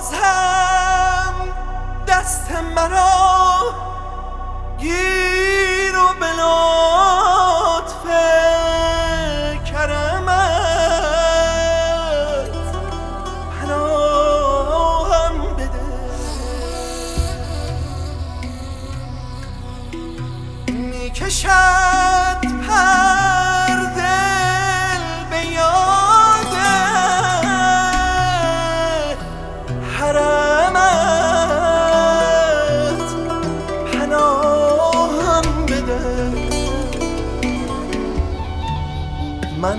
باز هم دست مرا گیر و به لطف کرمت پناهم بده. میکشد پر دل به یاد حرمت پناهم بده. من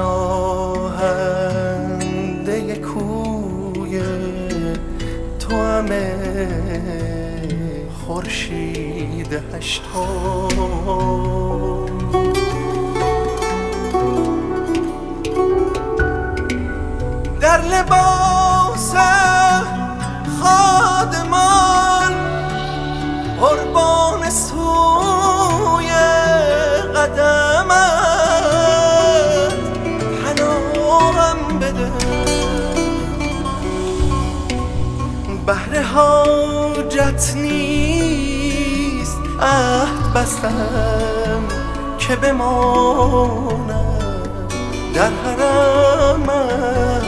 پناهنده کوی توام خورشید هشتم. در لباس خادمان قربان سوی قدمت پناهم بده. بهر حاجت نیست عهد بستم که بمانم در حرمت.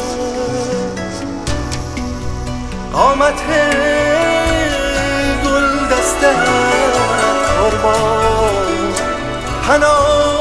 قامت گل دستت قربان پناه